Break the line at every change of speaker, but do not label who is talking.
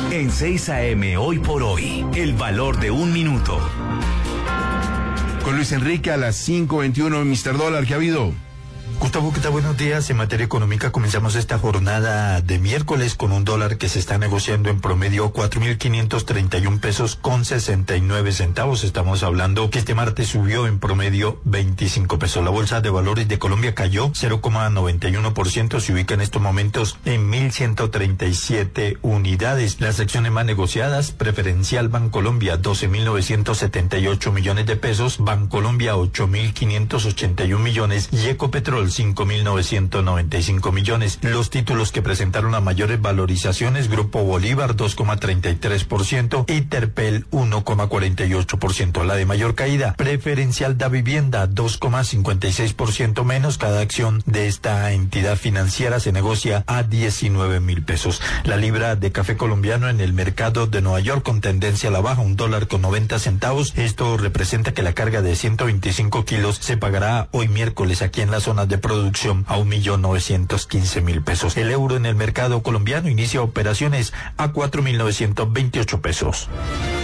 En 6 AM Hoy por Hoy, el valor de un minuto.
Con Luis Enrique a las 5:21, Mr. Dólar, ¿qué ha habido?
Gustavo, ¿qué tal? Buenos días. En materia económica comenzamos esta jornada de miércoles con un dólar que se está negociando en promedio 4.531 pesos con 69 centavos. Estamos hablando que este martes subió en promedio 25 pesos. La Bolsa de Valores de Colombia cayó 0,91%, se ubica en estos momentos en 1.137 unidades. Las acciones más negociadas: Preferencial Bancolombia, 12.978 millones de pesos, Bancolombia, 8.581 millones y Ecopetrol, 5.995 millones. Los títulos que presentaron las mayores valorizaciones: Grupo Bolívar, 2,33%, y Terpel, 1,48%. La de mayor caída: Preferencial da Vivienda, 2,56% menos. Cada acción de esta entidad financiera se negocia a 19.000 pesos. La libra de café colombiano en el mercado de Nueva York con tendencia a la baja, $1.90. Esto representa que la carga de 125 kilos se pagará hoy miércoles aquí en las zonas de producción a 1.915.000 pesos. El euro en el mercado colombiano inicia operaciones a 4.928 pesos.